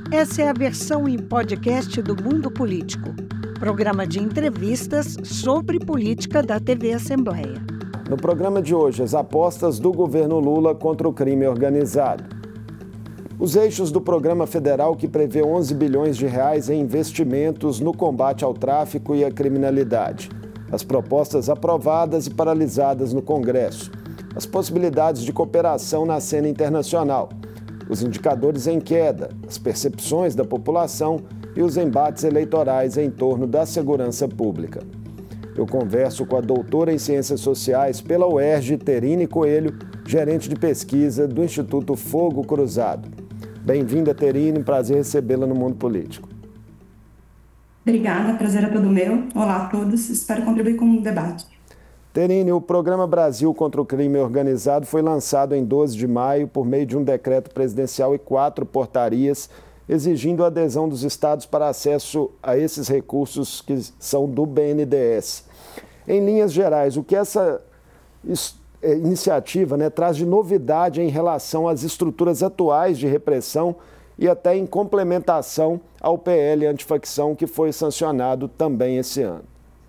Essa é a versão em podcast do Mundo Político, programa de entrevistas sobre política da TV Assembleia. No programa de hoje, as apostas do governo Lula contra o crime organizado. Os eixos do programa federal que prevê 11 bilhões de reais em investimentos no combate ao tráfico e à criminalidade. As propostas aprovadas e paralisadas no Congresso. As possibilidades de cooperação na cena internacional. Os indicadores em queda, as percepções da população e os embates eleitorais em torno da segurança pública. Eu converso com a doutora em Ciências Sociais pela UERJ, Terine Coelho, gerente de pesquisa do Instituto Fogo Cruzado. Bem-vinda, Terine, prazer recebê-la no Mundo Político. Obrigada, prazer é todo meu. Olá a todos, espero contribuir com o debate. Terine, o Programa Brasil contra o Crime Organizado foi lançado em 12 de maio por meio de um decreto presidencial e 4 portarias, exigindo a adesão dos estados para acesso a esses recursos que são do BNDES. Em linhas gerais, o que essa iniciativa traz de novidade em relação às estruturas atuais de repressão e até em complementação ao PL Antifacção, que foi sancionado também esse ano?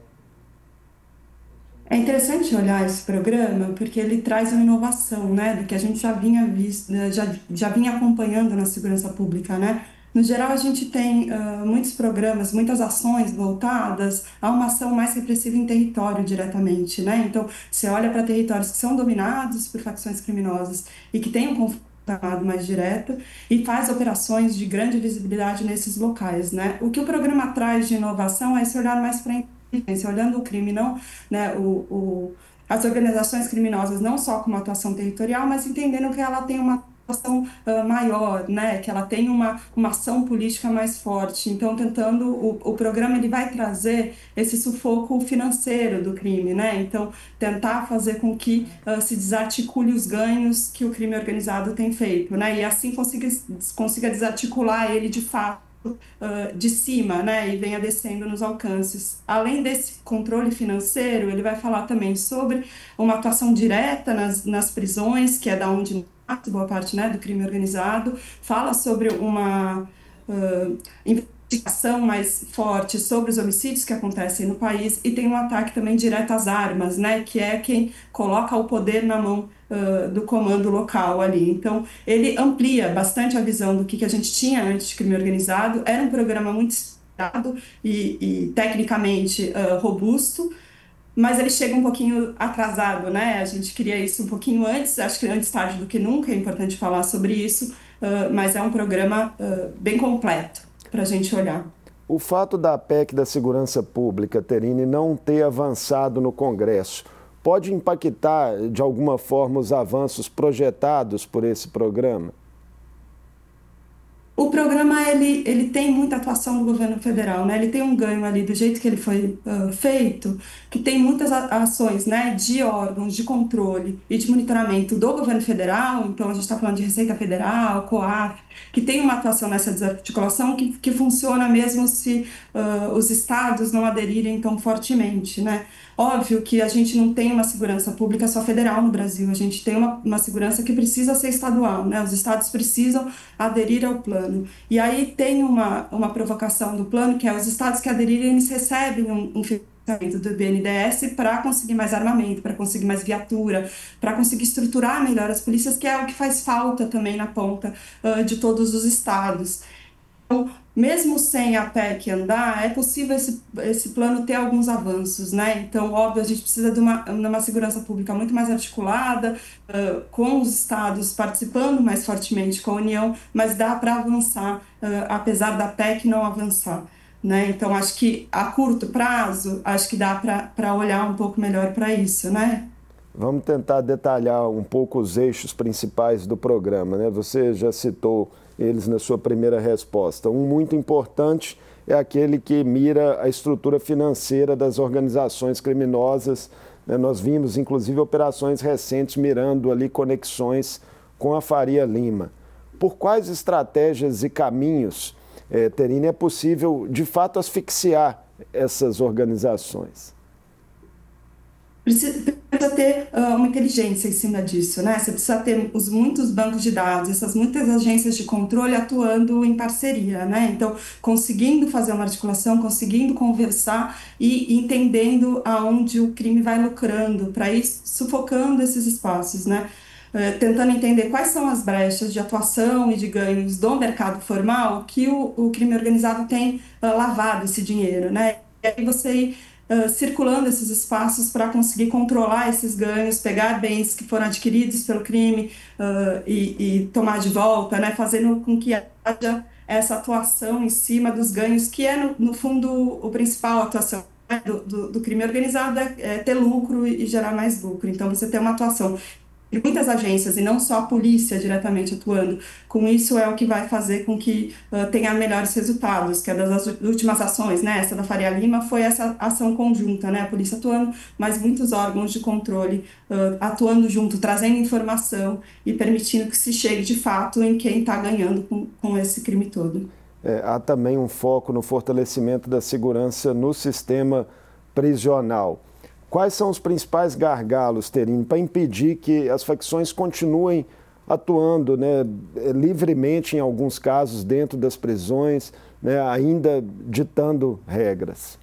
É interessante olhar esse programa porque ele traz uma inovação, do que a gente já vinha já vinha acompanhando na segurança pública, No geral, a gente tem muitos programas, muitas ações voltadas a uma ação mais repressiva em território diretamente, Então, você olha para territórios que são dominados por facções criminosas e que têm um conflito armado mais direto e faz operações de grande visibilidade nesses locais, O que o programa traz de inovação é esse olhar mais para a inteligência, olhando o crime, não, as organizações criminosas não só como atuação territorial, mas entendendo que ela tem uma atuação maior, que ela tem uma ação política mais forte. Então, tentando, o programa ele vai trazer esse sufoco financeiro do crime, Então, tentar fazer com que se desarticule os ganhos que o crime organizado tem feito, E assim consiga desarticular ele de fato de cima, e venha descendo nos alcances. Além desse controle financeiro, ele vai falar também sobre uma atuação direta nas prisões, que é da onde boa parte do crime organizado, fala sobre uma investigação mais forte sobre os homicídios que acontecem no país e tem um ataque também direto às armas, que é quem coloca o poder na mão do comando local ali. Então, ele amplia bastante a visão do que a gente tinha antes de crime organizado. Era um programa muito estudado e tecnicamente robusto, mas ele chega um pouquinho atrasado, A gente queria isso um pouquinho antes, acho que antes tarde do que nunca, é importante falar sobre isso, mas é um programa bem completo para a gente olhar. O fato da PEC da Segurança Pública, Terine, não ter avançado no Congresso, pode impactar de alguma forma os avanços projetados por esse programa? O programa ele tem muita atuação do governo federal, Ele tem um ganho ali do jeito que ele foi feito, que tem muitas ações, de órgãos de controle e de monitoramento do governo federal. Então a gente está falando de Receita Federal, COAF, que tem uma atuação nessa desarticulação que funciona mesmo se os estados não aderirem tão fortemente, Óbvio que a gente não tem uma segurança pública só federal no Brasil, a gente tem uma segurança que precisa ser estadual, Os estados precisam aderir ao plano. E aí tem uma provocação do plano, que é os estados que aderirem, eles recebem um financiamento do BNDES para conseguir mais armamento, para conseguir mais viatura, para conseguir estruturar melhor as polícias, que é o que faz falta também na ponta de todos os estados. Então, mesmo sem a PEC andar, é possível esse plano ter alguns avanços, Então, óbvio, a gente precisa de uma segurança pública muito mais articulada, com os estados participando mais fortemente com a União, mas dá para avançar, apesar da PEC não avançar, Então, acho que a curto prazo, acho que dá para olhar um pouco melhor para isso, Vamos tentar detalhar um pouco os eixos principais do programa, Você já citou eles na sua primeira resposta. Um muito importante é aquele que mira a estrutura financeira das organizações criminosas. Nós vimos, inclusive, operações recentes mirando ali conexões com a Faria Lima. Por quais estratégias e caminhos, Terine, é possível, de fato, asfixiar essas organizações? precisa ter uma inteligência em cima disso, né? Você precisa ter muitos bancos de dados, essas muitas agências de controle atuando em parceria, né? Então, conseguindo fazer uma articulação, conseguindo conversar e entendendo aonde o crime vai lucrando, para ir sufocando esses espaços, né? Tentando entender quais são as brechas de atuação e de ganhos do mercado formal que o crime organizado tem lavado esse dinheiro, né? E aí você ir circulando esses espaços para conseguir controlar esses ganhos, pegar bens que foram adquiridos pelo crime e tomar de volta, né? Fazendo com que haja essa atuação em cima dos ganhos, que é, no fundo, o principal atuação, né, do crime organizado, é ter lucro e gerar mais lucro. Então, você tem uma atuação de muitas agências e não só a polícia diretamente atuando. Com isso é o que vai fazer com que tenha melhores resultados, que é das últimas ações, né? Essa da Faria Lima foi essa ação conjunta, né? A polícia atuando, mas muitos órgãos de controle atuando junto, trazendo informação e permitindo que se chegue de fato em quem está ganhando com esse crime todo. Há também um foco no fortalecimento da segurança no sistema prisional. Quais são os principais gargalos, Terine, para impedir que as facções continuem atuando, né, livremente, em alguns casos, dentro das prisões, né, ainda ditando regras?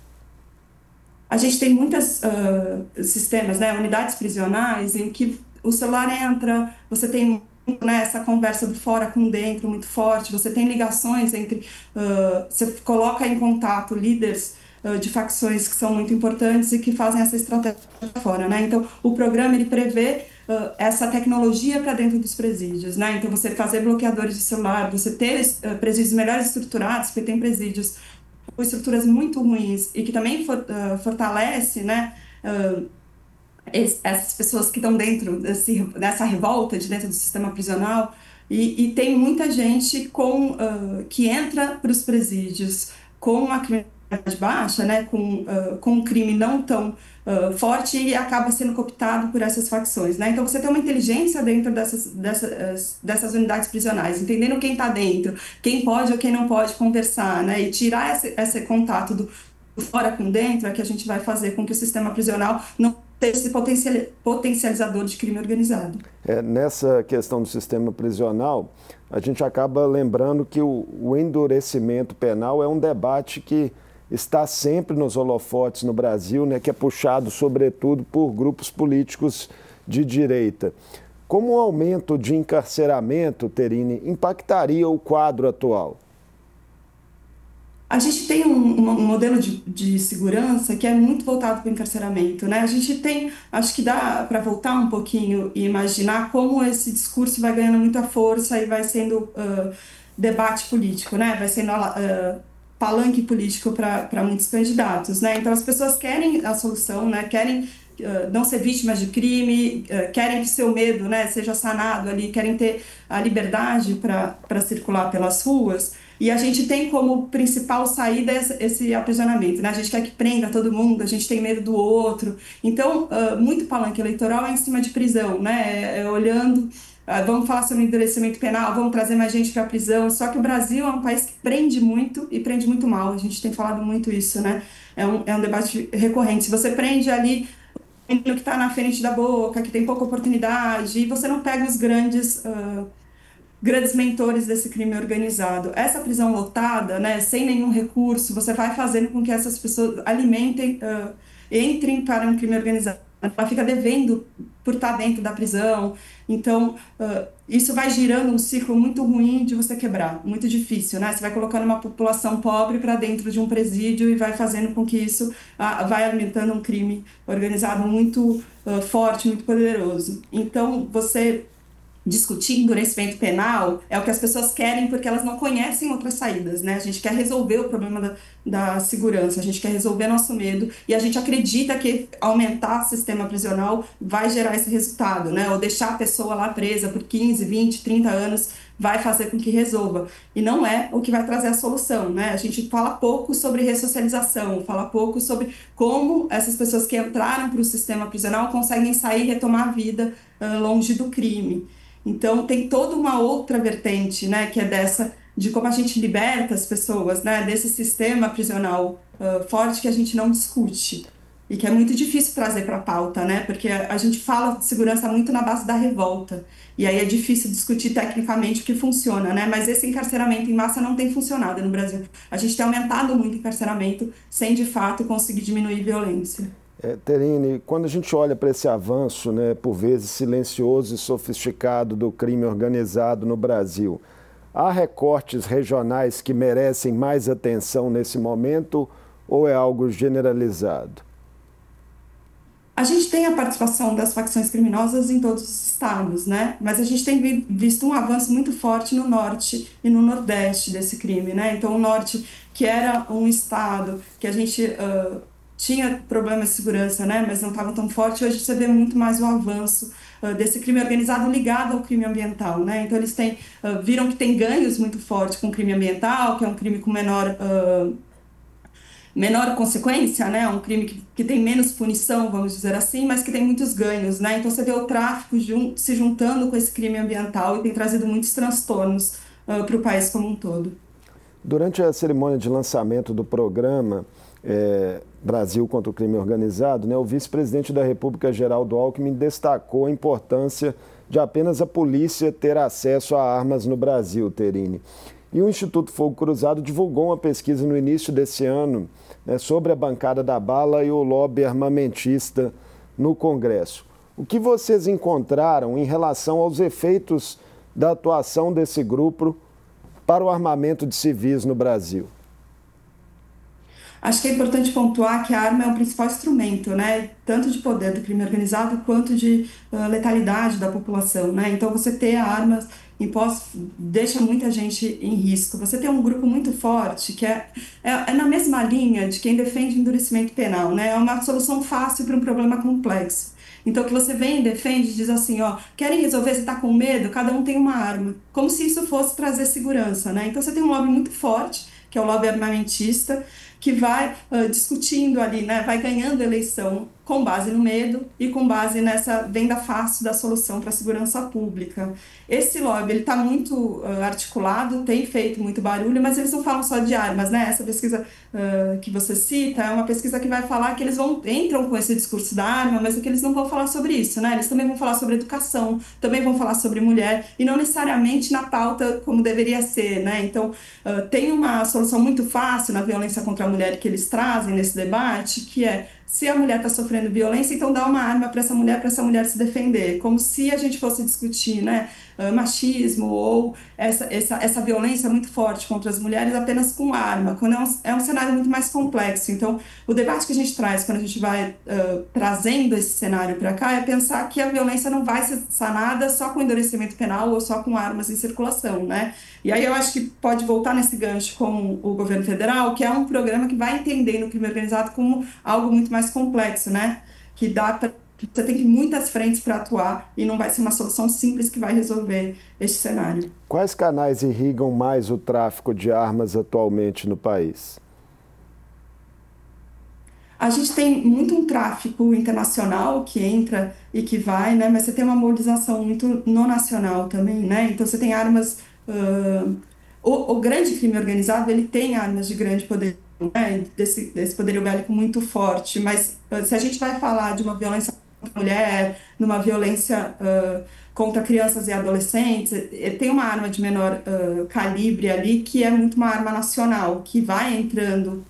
A gente tem muitos sistemas, né, unidades prisionais, em que o celular entra, você tem, né, essa conversa do fora com dentro muito forte, você tem ligações entre, você coloca em contato líderes de facções que são muito importantes e que fazem essa estratégia fora, né? Então, o programa, ele prevê essa tecnologia para dentro dos presídios, né? Então, você fazer bloqueadores de celular, você ter presídios melhor estruturados, porque tem presídios com estruturas muito ruins e que também fortalece, né, essas pessoas que estão dentro dessa revolta de dentro do sistema prisional, e tem muita gente que entra para os presídios com uma criminalidade baixa, né, com um crime não tão forte, e acaba sendo cooptado por essas facções, né? Então você tem uma inteligência dentro dessas unidades prisionais, entendendo quem está dentro, quem pode ou quem não pode conversar, né, e tirar esse contato do fora com dentro, é que a gente vai fazer com que o sistema prisional não seja esse potencializador de crime organizado. Nessa questão do sistema prisional, a gente acaba lembrando que o endurecimento penal é um debate que está sempre nos holofotes no Brasil, né, que é puxado sobretudo por grupos políticos de direita. Como o aumento de encarceramento, Terine, impactaria o quadro atual? A gente tem um modelo de segurança que é muito voltado para o encarceramento, né? A gente tem, acho que dá para voltar um pouquinho e imaginar como esse discurso vai ganhando muita força e vai sendo debate político, né? Vai sendo palanque político para muitos candidatos, né? Então as pessoas querem a solução, né? Querem não ser vítimas de crime, querem que seu medo, né, seja sanado ali, querem ter a liberdade para circular pelas ruas. E a gente tem como principal saída esse aprisionamento, né? A gente quer que prenda todo mundo, a gente tem medo do outro. Então, muito palanque eleitoral é em cima de prisão, né? Olhando, vamos falar sobre endurecimento penal, vamos trazer mais gente para a prisão. Só que o Brasil é um país que prende muito e prende muito mal. A gente tem falado muito isso, né? É um debate recorrente. Se você prende ali o menino que está na frente da boca, que tem pouca oportunidade, e você não pega os grandes mentores desse crime organizado. Essa prisão lotada, né, sem nenhum recurso, você vai fazendo com que essas pessoas entrem para um crime organizado. Ela fica devendo por estar dentro da prisão. Então, isso vai girando um ciclo muito ruim de você quebrar, muito difícil, né? Você vai colocando uma população pobre para dentro de um presídio e vai fazendo com que isso vai alimentando um crime organizado muito forte, muito poderoso. Então, você discutir endurecimento penal é o que as pessoas querem, porque elas não conhecem outras saídas, né? A gente quer resolver o problema da segurança, a gente quer resolver nosso medo, e a gente acredita que aumentar o sistema prisional vai gerar esse resultado, né? Ou deixar a pessoa lá presa por 15, 20, 30 anos vai fazer com que resolva. E não é o que vai trazer a solução, né? A gente fala pouco sobre ressocialização, fala pouco sobre como essas pessoas que entraram para o sistema prisional conseguem sair e retomar a vida longe do crime. Então, tem toda uma outra vertente, né, que é dessa, de como a gente liberta as pessoas, né, desse sistema prisional forte que a gente não discute. e que é muito difícil trazer para a pauta, né? Porque a gente fala de segurança muito na base da revolta, e aí é difícil discutir tecnicamente o que funciona, né? Mas esse encarceramento em massa não tem funcionado no Brasil. A gente tem aumentado muito o encarceramento sem, de fato, conseguir diminuir violência. Terine, quando a gente olha para esse avanço, né, por vezes silencioso e sofisticado do crime organizado no Brasil, há recortes regionais que merecem mais atenção nesse momento ou é algo generalizado? A gente tem a participação das facções criminosas em todos os estados, né? Mas a gente tem visto um avanço muito forte no norte e no nordeste desse crime, né? Então, o norte, que era um estado que a gente tinha problemas de segurança, né? Mas não estava tão forte, hoje você vê muito mais o avanço desse crime organizado ligado ao crime ambiental, né? Então, eles viram que tem ganhos muito fortes com o crime ambiental, que é um crime com menor consequência, né? Um crime que tem menos punição, vamos dizer assim, mas que tem muitos ganhos, né? Então você vê o tráfico se juntando com esse crime ambiental e tem trazido muitos transtornos para o país como um todo. Durante a cerimônia de lançamento do programa Brasil contra o Crime Organizado, né, o vice-presidente da República, Geraldo Alckmin, destacou a importância de apenas a polícia ter acesso a armas no Brasil, Terine. E o Instituto Fogo Cruzado divulgou uma pesquisa no início desse ano, né, sobre a bancada da bala e o lobby armamentista no Congresso. O que vocês encontraram em relação aos efeitos da atuação desse grupo para o armamento de civis no Brasil? Acho que é importante pontuar que a arma é o principal instrumento, né? Tanto de poder do crime organizado quanto de letalidade da população, né? Então, você ter armas em posse deixa muita gente em risco. Você tem um grupo muito forte que é na mesma linha de quem defende endurecimento penal, né? É uma solução fácil para um problema complexo. Então, que você vem e defende e diz assim, ó, querem resolver, você está com medo? Cada um tem uma arma. Como se isso fosse trazer segurança, né? Então, você tem um lobby muito forte, que é o lobby armamentista, que vai discutindo ali, né, vai ganhando eleição com base no medo e com base nessa venda fácil da solução para a segurança pública. Esse lobby está muito articulado, tem feito muito barulho, mas eles não falam só de armas, né? Essa pesquisa que você cita é uma pesquisa que vai falar que eles entram com esse discurso da arma, mas é que eles não vão falar sobre isso, né? Eles também vão falar sobre educação, também vão falar sobre mulher, e não necessariamente na pauta como deveria ser, né? Então, tem uma solução muito fácil na violência contra a mulher que eles trazem nesse debate, que é: se a mulher está sofrendo violência, então dá uma arma para essa mulher se defender. Como se a gente fosse discutir, né, machismo ou essa violência muito forte contra as mulheres apenas com arma, quando é um cenário muito mais complexo. Então, o debate que a gente traz quando a gente vai trazendo esse cenário para cá é pensar que a violência não vai ser sanada só com endurecimento penal ou só com armas em circulação, né? E aí eu acho que pode voltar nesse gancho com o governo federal, que é um programa que vai entendendo o crime organizado como algo muito mais complexo, né? Que você tem muitas frentes para atuar e não vai ser uma solução simples que vai resolver este cenário. Quais canais irrigam mais o tráfico de armas atualmente no país? A gente tem muito um tráfico internacional que entra e que vai, né? Mas você tem uma mobilização muito no nacional também, né? Então você tem armas... O grande crime organizado, ele tem armas de grande poder, né? Desse poderio bélico muito forte, mas se a gente vai falar de uma violência contra a mulher, numa violência contra crianças e adolescentes, tem uma arma de menor calibre ali, que é muito uma arma nacional, que vai entrando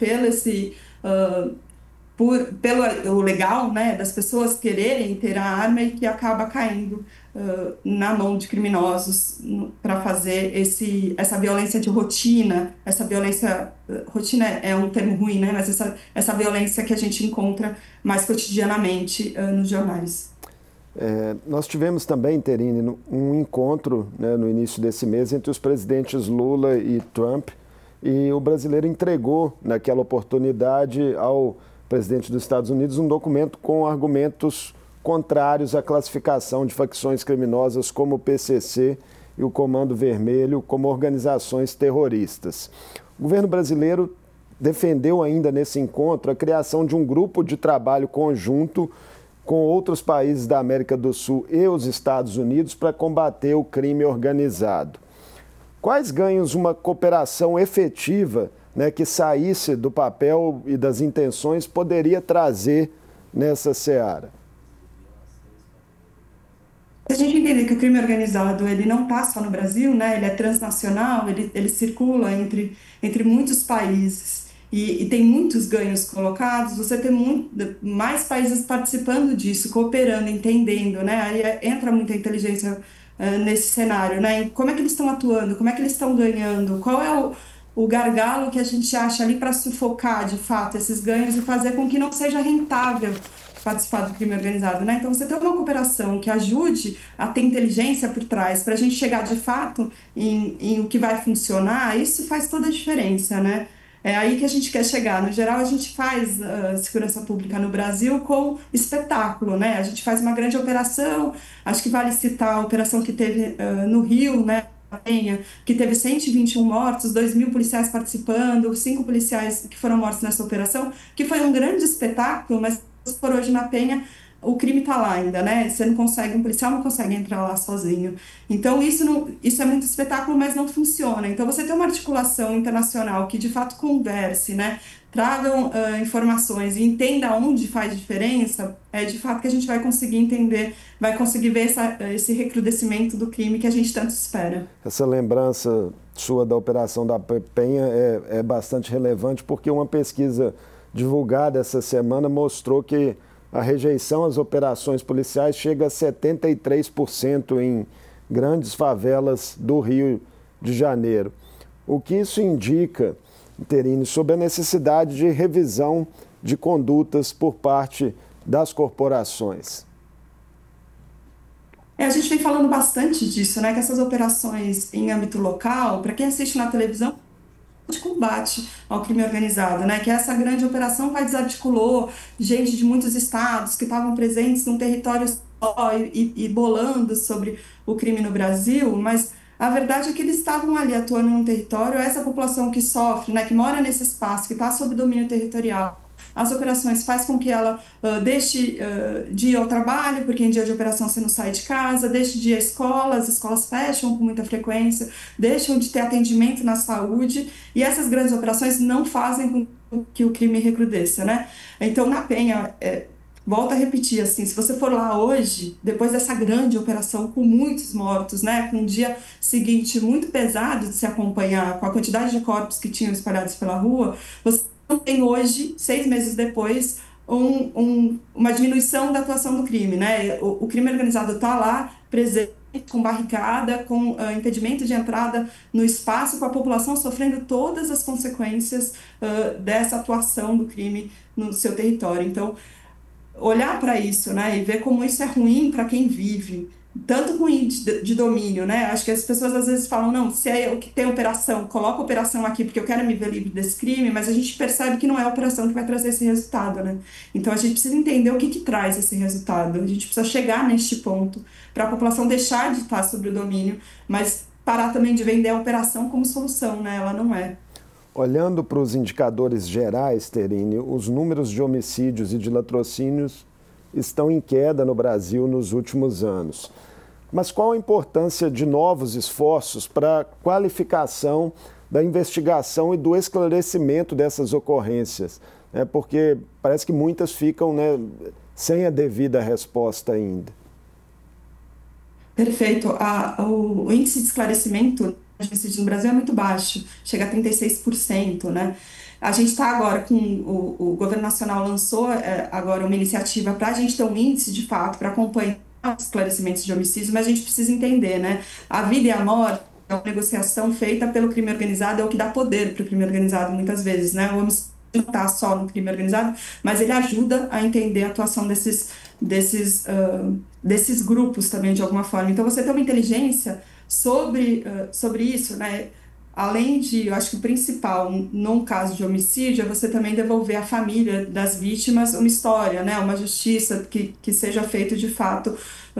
pelo legal, né, das pessoas quererem ter a arma e que acaba caindo na mão de criminosos para fazer essa violência de rotina. Essa violência, rotina é um termo ruim, né, mas essa violência que a gente encontra mais cotidianamente nos jornais. Nós tivemos também, Terine, um encontro, né, no início desse mês entre os presidentes Lula e Trump, e o brasileiro entregou naquela oportunidade ao presidente dos Estados Unidos um documento com argumentos contrários à classificação de facções criminosas como o PCC e o Comando Vermelho como organizações terroristas. O governo brasileiro defendeu ainda nesse encontro a criação de um grupo de trabalho conjunto com outros países da América do Sul e os Estados Unidos para combater o crime organizado. Quais ganhos uma cooperação efetiva, né, que saísse do papel e das intenções poderia trazer nessa seara? Se a gente entender que o crime organizado ele não está só no Brasil, né? Ele é transnacional, ele circula entre muitos países e tem muitos ganhos colocados, você tem mais países participando disso, cooperando, entendendo, né? Aí entra muita inteligência nesse cenário, né? E como é que eles estão atuando, como é que eles estão ganhando, qual é o gargalo que a gente acha ali para sufocar de fato esses ganhos e fazer com que não seja rentável participar do crime organizado, né? Então, você ter uma cooperação que ajude a ter inteligência por trás, para a gente chegar de fato em o que vai funcionar, isso faz toda a diferença, né? É aí que a gente quer chegar. No geral, a gente faz segurança pública no Brasil com espetáculo, né? A gente faz uma grande operação, acho que vale citar a operação que teve no Rio, né? Penha, que teve 121 mortos, 2.000 policiais participando, 5 policiais que foram mortos nessa operação, que foi um grande espetáculo, mas por hoje na Penha, o crime está lá ainda, né? Você não consegue, um policial não consegue entrar lá sozinho. Então, isso é muito espetáculo, mas não funciona. Então, você ter uma articulação internacional que de fato converse, né? Tragam informações e entenda onde faz diferença, é de fato que a gente vai conseguir entender, vai conseguir ver esse recrudescimento do crime que a gente tanto espera. Essa lembrança sua da Operação da Penha é bastante relevante, porque uma pesquisa divulgada essa semana mostrou que a rejeição às operações policiais chega a 73% em grandes favelas do Rio de Janeiro. O que isso indica, Terine, sobre a necessidade de revisão de condutas por parte das corporações? A gente vem falando bastante disso, né? Que essas operações em âmbito local, para quem assiste na televisão, de combate ao crime organizado, né? Que essa grande operação vai desarticulou gente de muitos estados que estavam presentes num território só e bolando sobre o crime no Brasil, mas a verdade é que eles estavam ali atuando num território, essa população que sofre, né, que mora nesse espaço, que está sob domínio territorial. As operações faz com que ela deixe de ir ao trabalho, porque em dia de operação você não sai de casa, deixe de ir à escola, as escolas fecham com muita frequência, deixam de ter atendimento na saúde, e essas grandes operações não fazem com que o crime recrudesça, né? Então, na Penha, volto a repetir, assim, se você for lá hoje, depois dessa grande operação com muitos mortos, né, com um dia seguinte muito pesado de se acompanhar, com a quantidade de corpos que tinham espalhados pela rua, você tem hoje, 6 meses depois, uma diminuição da atuação do crime, né? O crime organizado está lá, presente, com barricada, com impedimento de entrada no espaço, com a população sofrendo todas as consequências dessa atuação do crime no seu território. Então, olhar para isso, né, e ver como isso é ruim para quem vive, tanto ruim de domínio, né? Acho que as pessoas às vezes falam, não, se é o que tem operação, coloca a operação aqui porque eu quero me ver livre desse crime, mas a gente percebe que não é a operação que vai trazer esse resultado, né? Então a gente precisa entender o que traz esse resultado, a gente precisa chegar neste ponto para a população deixar de estar sob o domínio, mas parar também de vender a operação como solução, né? Ela não é. Olhando para os indicadores gerais, Terine, os números de homicídios e de latrocínios estão em queda no Brasil nos últimos anos. Mas qual a importância de novos esforços para a qualificação da investigação e do esclarecimento dessas ocorrências? Porque parece que muitas ficam, né, sem a devida resposta ainda. Perfeito. O índice de esclarecimento de homicídios no Brasil é muito baixo, chega a 36%, né? A gente está agora com o governo nacional lançou agora uma iniciativa para a gente ter um índice de fato para acompanhar os esclarecimentos de homicídios, mas a gente precisa entender, né? A vida e a morte é uma negociação feita pelo crime organizado, é o que dá poder para o crime organizado muitas vezes, né? O homicídio não está só no crime organizado, mas ele ajuda a entender a atuação desses grupos também de alguma forma. Então você tem uma inteligência sobre isso, né? Além de, eu acho que o principal, num caso de homicídio, é você também devolver à família das vítimas uma história, né? Uma justiça que seja feito de fato,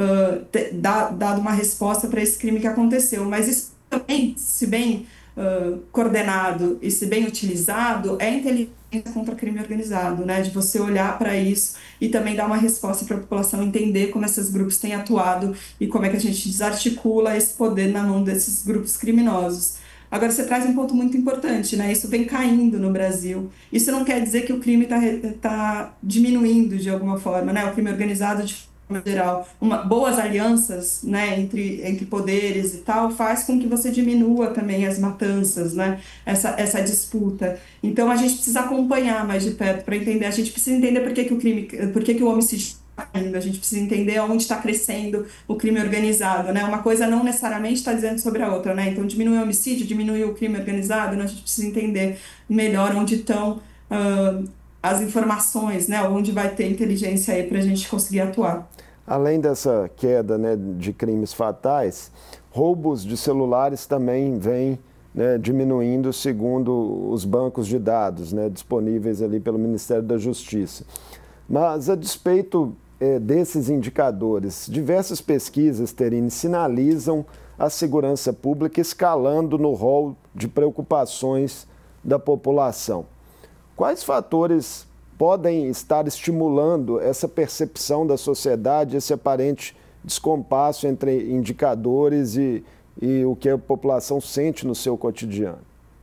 dado uma resposta para esse crime que aconteceu. Mas isso também, se bem coordenado e se bem utilizado, é inteligência contra crime organizado, né? De você olhar para isso e também dar uma resposta para a população entender como esses grupos têm atuado e como é que a gente desarticula esse poder na mão desses grupos criminosos. Agora, você traz um ponto muito importante, né? Isso vem caindo no Brasil. Isso não quer dizer que o crime está diminuindo de alguma forma, né? O crime organizado, de forma geral, boas alianças, né, entre poderes e tal, faz com que você diminua também as matanças, né? Essa disputa. Então, a gente precisa acompanhar mais de perto para entender. A gente precisa entender por que que o homicídio está caindo. A gente precisa entender onde está crescendo o crime organizado, né? Uma coisa não necessariamente está dizendo sobre a outra, né? Então, diminui o homicídio, diminui o crime organizado, né? A gente precisa entender melhor onde estão as informações, né? Onde vai ter inteligência aí para a gente conseguir atuar. Além dessa queda, né, de crimes fatais, roubos de celulares também vêm, né, diminuindo segundo os bancos de dados, né, disponíveis ali pelo Ministério da Justiça. Mas, a despeito desses indicadores, diversas pesquisas, Terine, sinalizam a segurança pública escalando no rol de preocupações da população. Quais fatores podem estar estimulando essa percepção da sociedade, esse aparente descompasso entre indicadores e o que a população sente no seu cotidiano?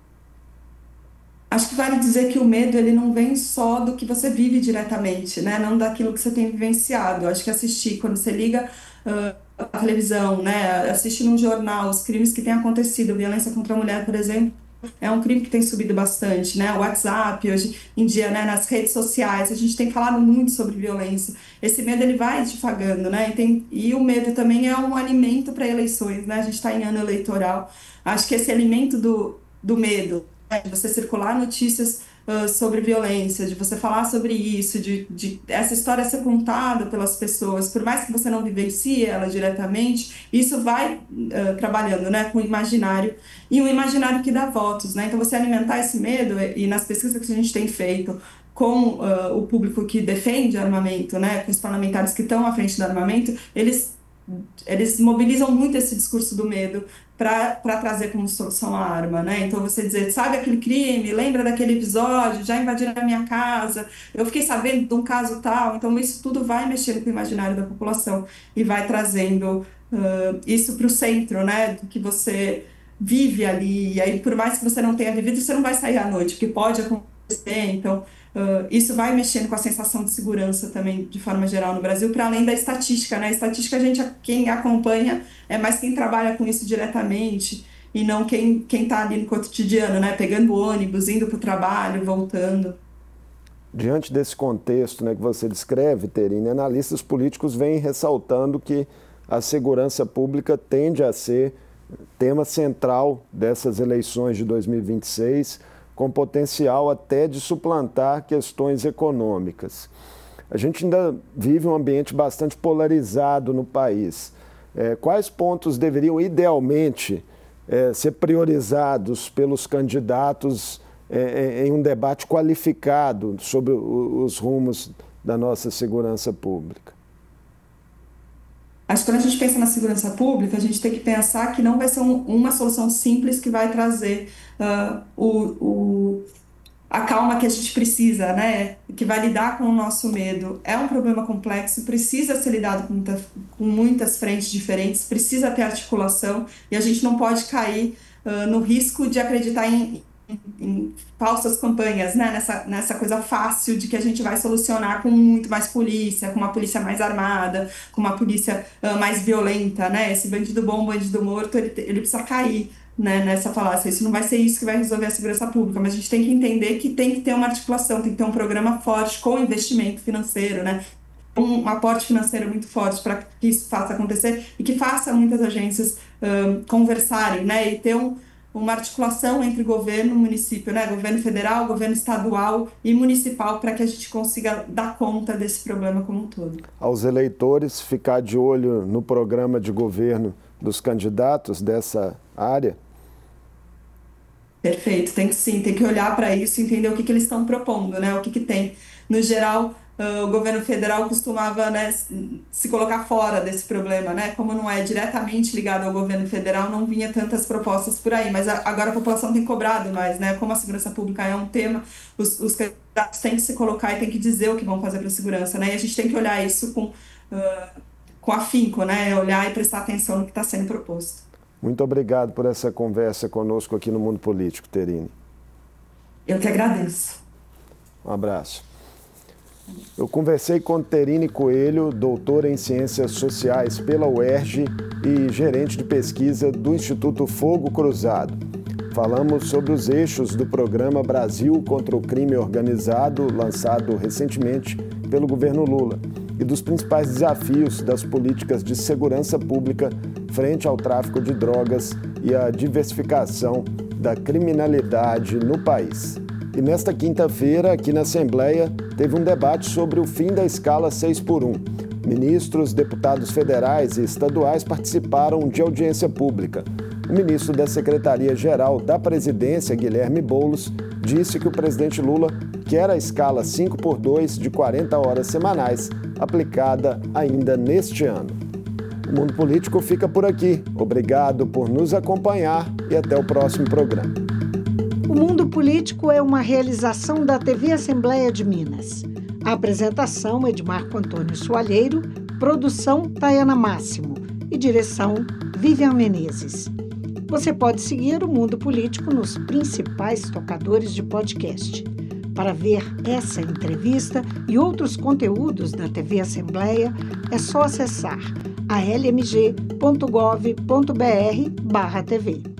Acho que vale dizer que o medo ele não vem só do que você vive diretamente, né? Não daquilo que você tem vivenciado. Acho que assistir, quando você liga a televisão, né? Assistir num jornal os crimes que têm acontecido, violência contra a mulher, por exemplo, é um crime que tem subido bastante, né? O WhatsApp, hoje em dia, né, nas redes sociais, a gente tem falado muito sobre violência. Esse medo, ele vai divagando, né? E o medo também é um alimento para eleições, né? A gente está em ano eleitoral. Acho que esse alimento do medo, né, de você circular notícias sobre violência, de você falar sobre isso, de essa história ser contada pelas pessoas, por mais que você não vivencie ela diretamente, isso vai trabalhando, né, com o imaginário, e um imaginário que dá votos, né? Então, você alimentar esse medo, e nas pesquisas que a gente tem feito com o público que defende armamento, né, com os parlamentares que estão à frente do armamento, eles mobilizam muito esse discurso do medo para trazer como solução a arma, né? Então, você dizer, sabe aquele crime, lembra daquele episódio, já invadiram a minha casa, eu fiquei sabendo de um caso tal. Então, isso tudo vai mexendo com o imaginário da população e vai trazendo isso para o centro, né? Do que você vive ali. E aí, por mais que você não tenha vivido, você não vai sair à noite, porque pode acontecer. Então, isso vai mexendo com a sensação de segurança também, de forma geral, no Brasil, para além da estatística, né? A estatística, quem acompanha é mais quem trabalha com isso diretamente e não quem está ali no cotidiano, né? Pegando ônibus, indo para o trabalho, voltando. Diante desse contexto, né, que você descreve, Terine, analistas políticos vêm ressaltando que a segurança pública tende a ser tema central dessas eleições de 2026, com potencial até de suplantar questões econômicas. A gente ainda vive um ambiente bastante polarizado no país. Quais pontos deveriam, idealmente, ser priorizados pelos candidatos em um debate qualificado sobre os rumos da nossa segurança pública? Acho que quando a gente pensa na segurança pública, a gente tem que pensar que não vai ser uma solução simples que vai trazer a calma que a gente precisa, né? Que vai lidar com o nosso medo. É um problema complexo, precisa ser lidado com muitas frentes diferentes, precisa ter articulação, e a gente não pode cair no risco de acreditar em falsas campanhas, né? Nessa coisa fácil de que a gente vai solucionar com muito mais polícia, com uma polícia mais armada, com uma polícia mais violenta, né? Esse bandido bom, bandido morto, ele precisa cair, né, nessa falácia. Isso não vai ser isso que vai resolver a segurança pública, mas a gente tem que entender que tem que ter uma articulação, tem que ter um programa forte com investimento financeiro, né? Um aporte financeiro muito forte para que isso faça acontecer e que faça muitas agências conversarem, né? E ter uma articulação entre governo e município, né? Governo federal, governo estadual e municipal, para que a gente consiga dar conta desse problema como um todo. Aos eleitores ficar de olho no programa de governo dos candidatos dessa área? Perfeito, tem que olhar para isso e entender o que eles estão propondo, né? O que tem. No geral, o governo federal costumava, né, se colocar fora desse problema, né? Como não é diretamente ligado ao governo federal, não vinha tantas propostas por aí, mas agora a população tem cobrado mais, né? Como a segurança pública é um tema, os candidatos têm que se colocar e têm que dizer o que vão fazer para a segurança, né? E a gente tem que olhar isso com afinco, né? Olhar e prestar atenção no que está sendo proposto. Muito obrigado por essa conversa conosco aqui no Mundo Político, Terine. Eu que agradeço. Um abraço. Eu conversei com Terine Coelho, doutora em Ciências Sociais pela UERJ e gerente de pesquisa do Instituto Fogo Cruzado. Falamos sobre os eixos do programa Brasil contra o Crime Organizado, lançado recentemente pelo governo Lula, e dos principais desafios das políticas de segurança pública frente ao tráfico de drogas e à diversificação da criminalidade no país. E nesta quinta-feira, aqui na Assembleia, teve um debate sobre o fim da escala 6x1. Ministros, deputados federais e estaduais participaram de audiência pública. O ministro da Secretaria-Geral da Presidência, Guilherme Boulos, disse que o presidente Lula quer a escala 5x2 de 40 horas semanais, aplicada ainda neste ano. O Mundo Político fica por aqui. Obrigado por nos acompanhar e até o próximo programa. O Mundo Político é uma realização da TV Assembleia de Minas. A apresentação é de Marco Antônio Soalheiro, produção Tayana Máximo e direção Vivian Menezes. Você pode seguir o Mundo Político nos principais tocadores de podcast. Para ver essa entrevista e outros conteúdos da TV Assembleia, é só acessar almg.gov.br/tv.